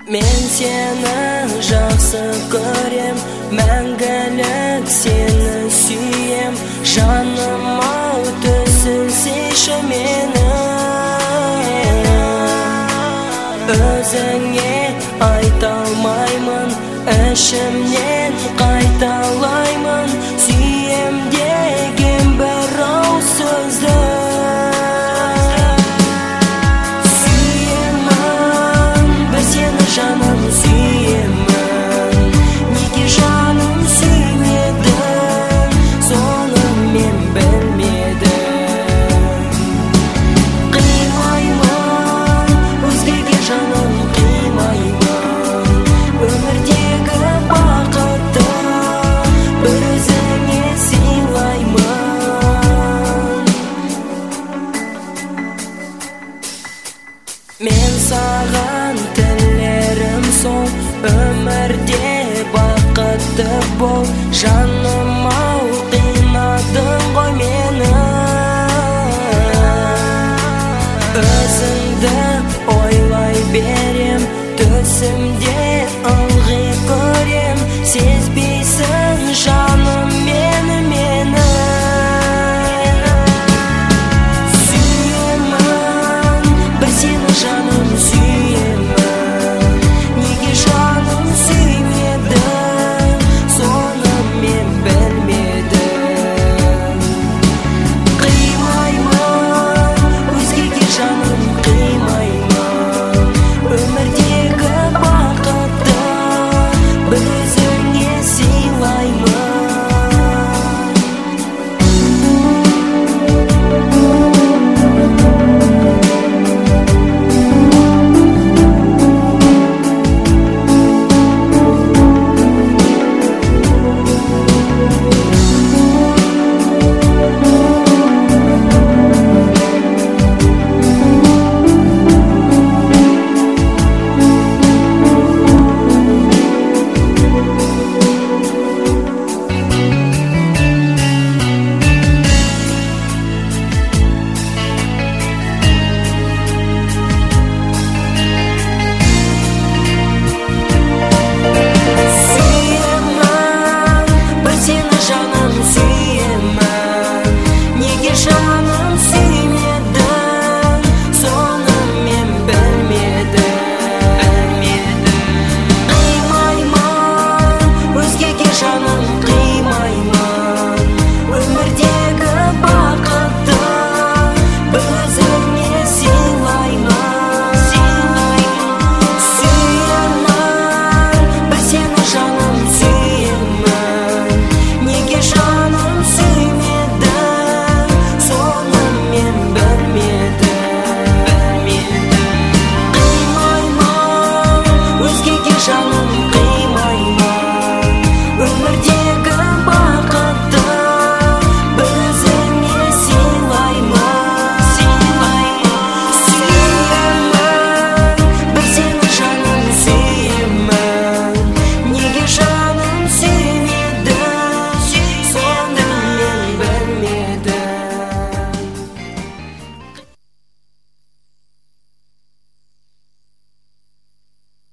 Мен сені жақсы көрем, мәңгілік сені сүйем. Жаным ау, түсінсейші мені. Өзіңе айта алмаймын, ішімнен қайталаймын. Сүйем деген бір ауыз сөзді. Жаным сүйемін, неге жаным сүймедің, соны мен білмедім. Қимаймын, өзгеге жаным қимаймын. Өмірдегі бақытты бір өзіңе сыйлаймын. Мен саған өмірде бақытты бол. Жаным ау, қинадың ғой мені. Өзіңді ойлай берем, түсімде ылғи көрем. Сезбейсің